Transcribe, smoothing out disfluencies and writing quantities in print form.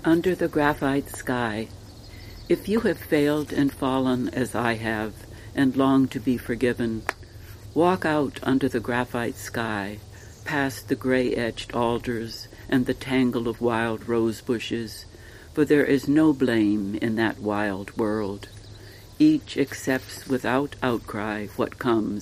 Under the graphite sky. If you have failed and fallen as I have, and long to be forgiven, walk out under the graphite sky, past the gray-edged alders and the tangle of wild rose bushes, for there is no blame in that wild world. Each accepts without outcry what comes